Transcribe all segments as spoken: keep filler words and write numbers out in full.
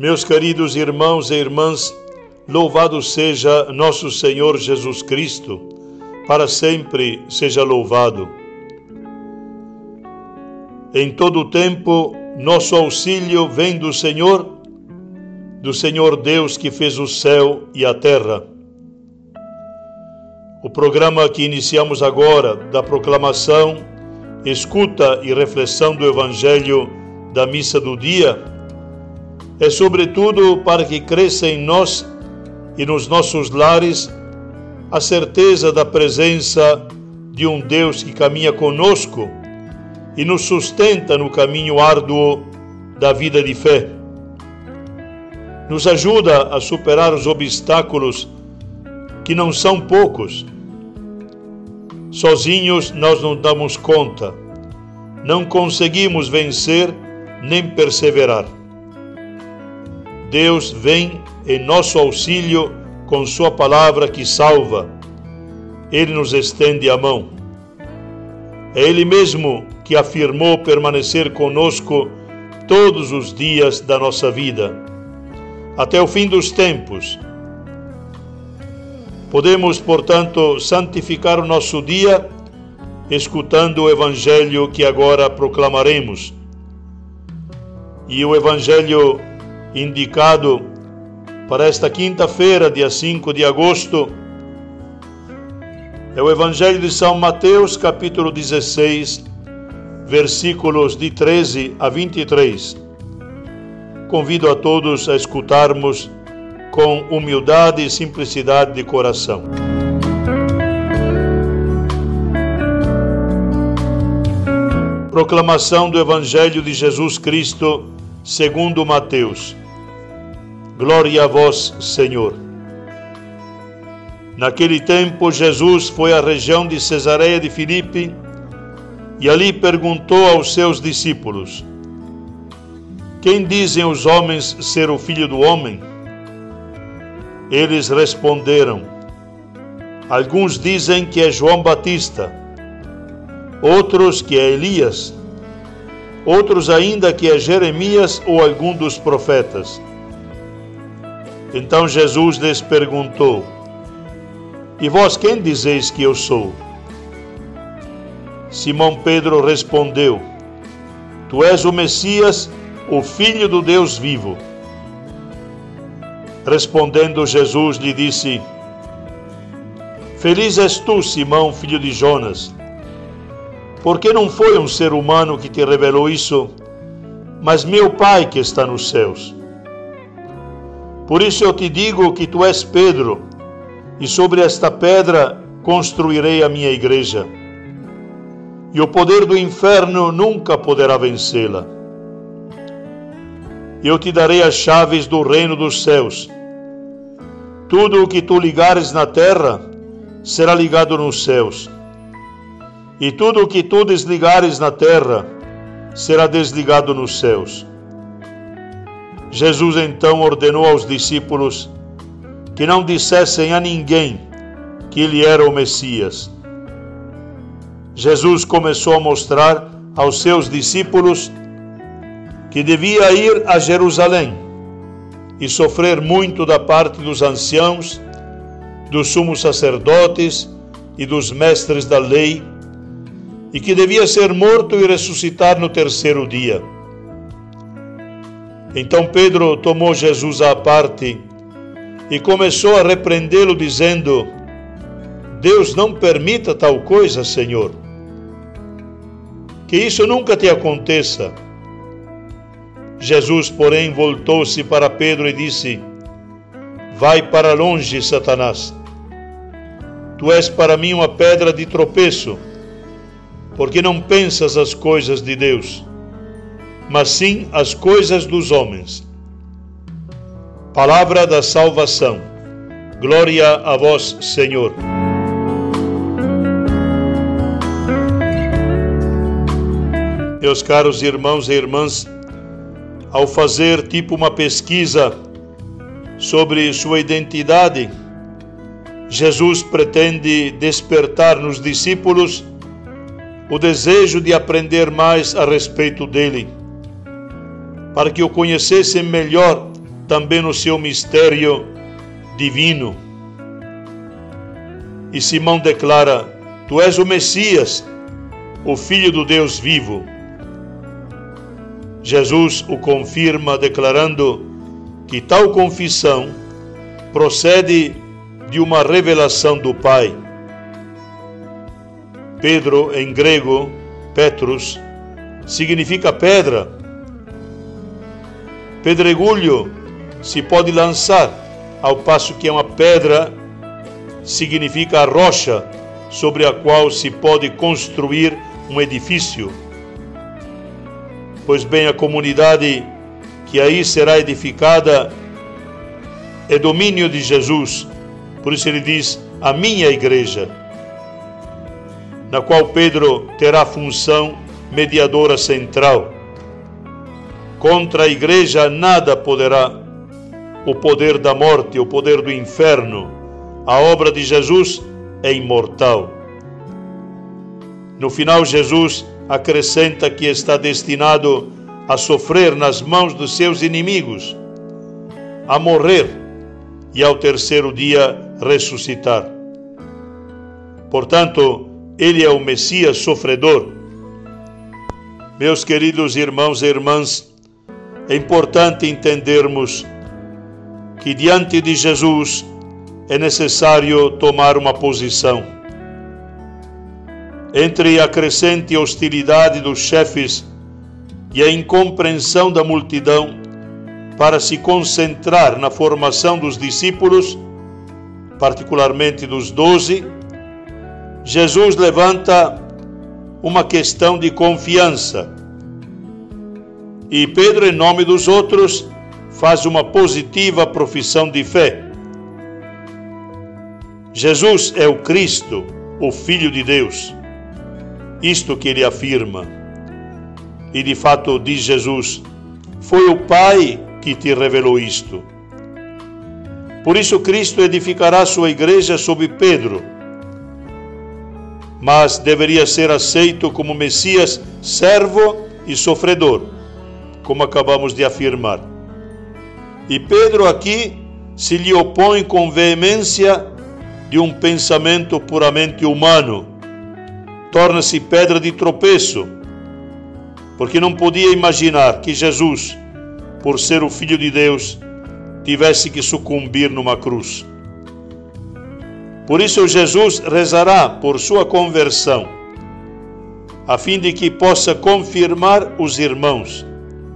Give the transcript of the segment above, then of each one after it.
Meus queridos irmãos e irmãs, louvado seja nosso Senhor Jesus Cristo, para sempre seja louvado. Em todo o tempo, nosso auxílio vem do Senhor, do Senhor Deus que fez o céu e a terra. O programa que iniciamos agora, da proclamação, escuta e reflexão do Evangelho da missa do dia, é sobretudo para que cresça em nós e nos nossos lares a certeza da presença de um Deus que caminha conosco e nos sustenta no caminho árduo da vida de fé. Nos ajuda a superar os obstáculos, que não são poucos. Sozinhos nós não damos conta, não conseguimos vencer nem perseverar. Deus vem em nosso auxílio com sua palavra que salva. Ele nos estende a mão. É Ele mesmo que afirmou permanecer conosco todos os dias da nossa vida, até o fim dos tempos. Podemos, portanto, santificar o nosso dia escutando o Evangelho que agora proclamaremos. E o Evangelho indicado para esta quinta-feira, dia cinco de agosto, é o Evangelho de São Mateus, capítulo dezesseis, versículos de treze a vinte e três. Convido a todos a escutarmos com humildade e simplicidade de coração. Proclamação do Evangelho de Jesus Cristo, segundo Mateus. Glória a vós, Senhor. Naquele tempo, Jesus foi à região de Cesareia de Filipe e ali perguntou aos seus discípulos: Quem dizem os homens ser o Filho do Homem? Eles responderam: Alguns dizem que é João Batista, outros que é Elias, outros ainda que é Jeremias ou algum dos profetas. Então Jesus lhes perguntou: E vós quem dizeis que eu sou? Simão Pedro respondeu: Tu és o Messias, o Filho do Deus vivo. Respondendo Jesus lhe disse: Feliz és tu, Simão, filho de Jonas, porque não foi um ser humano que te revelou isso, mas meu Pai que está nos céus. Por isso eu te digo que tu és Pedro, e sobre esta pedra construirei a minha igreja, e o poder do inferno nunca poderá vencê-la. Eu te darei as chaves do reino dos céus. Tudo o que tu ligares na terra será ligado nos céus, e tudo o que tu desligares na terra será desligado nos céus. Jesus então ordenou aos discípulos que não dissessem a ninguém que ele era o Messias. Jesus começou a mostrar aos seus discípulos que devia ir a Jerusalém e sofrer muito da parte dos anciãos, dos sumos sacerdotes e dos mestres da lei, e que devia ser morto e ressuscitar no terceiro dia. Então Pedro tomou Jesus à parte e começou a repreendê-lo, dizendo: Deus não permita tal coisa, Senhor. Que isso nunca te aconteça. Jesus, porém, voltou-se para Pedro e disse: Vai para longe, Satanás. Tu és para mim uma pedra de tropeço, porque não pensas as coisas de Deus, mas sim as coisas dos homens. Palavra da salvação. Glória a vós, Senhor. Meus caros irmãos e irmãs, ao fazer tipo uma pesquisa sobre sua identidade, Jesus pretende despertar nos discípulos o desejo de aprender mais a respeito dele, para que o conhecessem melhor também no seu mistério divino. E Simão declara: Tu és o Messias, o Filho do Deus vivo. Jesus o confirma declarando que tal confissão procede de uma revelação do Pai. Pedro, em grego, Petrus, significa pedra. Pedregulho se pode lançar, ao passo que é uma pedra significa a rocha sobre a qual se pode construir um edifício. Pois bem, a comunidade que aí será edificada é domínio de Jesus. Por isso ele diz: a minha igreja, na qual Pedro terá a função mediadora central. Contra a igreja nada poderá. O poder da morte, o poder do inferno, a obra de Jesus é imortal. No final, Jesus acrescenta que está destinado a sofrer nas mãos dos seus inimigos, a morrer e ao terceiro dia ressuscitar. Portanto, ele é o Messias sofredor. Meus queridos irmãos e irmãs, é importante entendermos que diante de Jesus é necessário tomar uma posição. Entre a crescente hostilidade dos chefes e a incompreensão da multidão para se concentrar na formação dos discípulos, particularmente dos doze, Jesus levanta uma questão de confiança. E Pedro, em nome dos outros, faz uma positiva profissão de fé. Jesus é o Cristo, o Filho de Deus. Isto que ele afirma. E de fato diz Jesus: foi o Pai que te revelou isto. Por isso Cristo edificará sua igreja sob Pedro, mas deveria ser aceito como Messias servo e sofredor, como acabamos de afirmar. E Pedro aqui se lhe opõe com veemência de um pensamento puramente humano. Torna-se pedra de tropeço, porque não podia imaginar que Jesus, por ser o Filho de Deus, tivesse que sucumbir numa cruz. Por isso Jesus rezará por sua conversão, a fim de que possa confirmar os irmãos.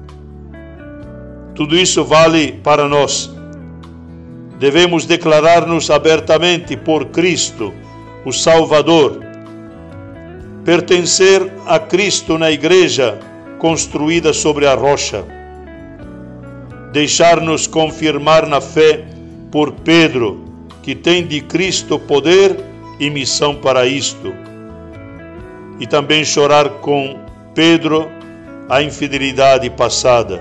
Tudo isso vale para nós. Devemos declarar-nos abertamente por Cristo, o Salvador, pertencer a Cristo na igreja construída sobre a rocha, deixar-nos confirmar na fé por Pedro, que tem de Cristo poder e missão para isto, e também chorar com Pedro a infidelidade passada.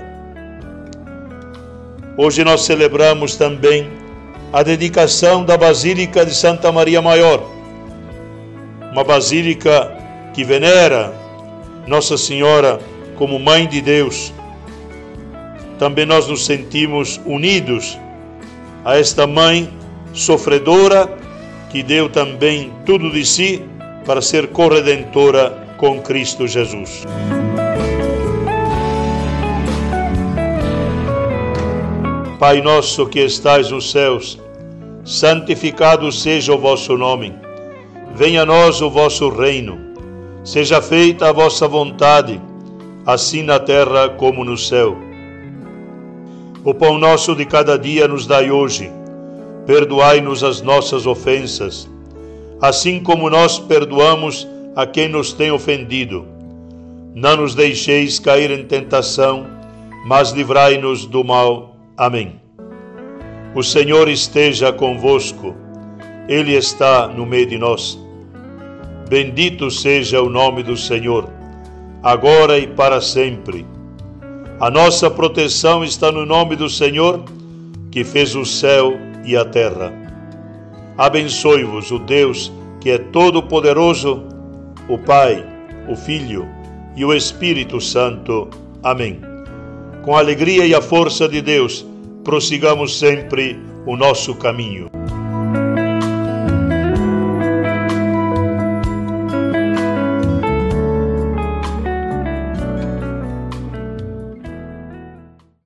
Hoje nós celebramos também a dedicação da Basílica de Santa Maria Maior, uma basílica que venera Nossa Senhora como Mãe de Deus. Também nós nos sentimos unidos a esta Mãe sofredora que deu também tudo de si para ser corredentora com Cristo Jesus. Pai nosso que estais nos céus, santificado seja o vosso nome. Venha a nós o vosso reino. Seja feita a vossa vontade, assim na terra como no céu. O pão nosso de cada dia nos dai hoje. Perdoai-nos as nossas ofensas, assim como nós perdoamos a quem nos tem ofendido. Não nos deixeis cair em tentação, mas livrai-nos do mal. Amém. O Senhor esteja convosco. Ele está no meio de nós. Bendito seja o nome do Senhor, agora e para sempre. A nossa proteção está no nome do Senhor, que fez o céu e a terra. Abençoe-vos o Deus que é todo-poderoso, o Pai, o Filho e o Espírito Santo. Amém. Com a alegria e a força de Deus, prossigamos sempre o nosso caminho.